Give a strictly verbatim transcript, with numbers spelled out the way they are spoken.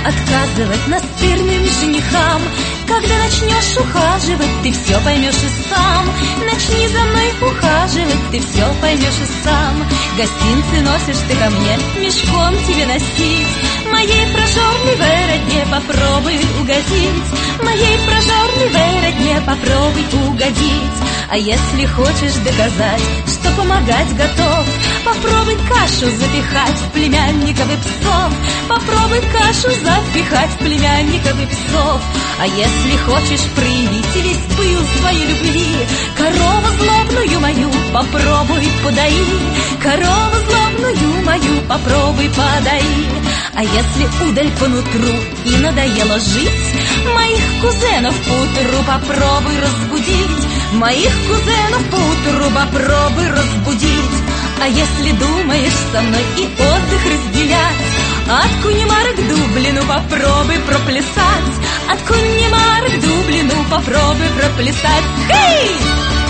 отказывать настырным женихам. Когда начнешь ухаживать, ты все поймешь и сам. Начни за мной ухаживать, ты все поймешь и сам. Гостинцы носишь ты ко мне, мешком тебе носить. Моей прожорливой родне попробуй угодить. Моей прожорливой родне попробуй угодить. А если хочешь доказать, что помогать готов, попробуй кашу запихать в племянников и псов. Попробуй кашу запихать в племянников и псов. А если хочешь проявить весь пыл своей любви, корову злобную мою попробуй подаи. Корову злобную мою попробуй подаи. А если удаль по нутру и надоело жить, моих кузенов поутру попробуй разбудить. Моих кузенов поутру попробуй разбудить. А если думаешь со мной и отдых разделять, от Кунемара к Дублину попробуй проплясать. От Кунемара к Дублину попробуй проплясать. Хей!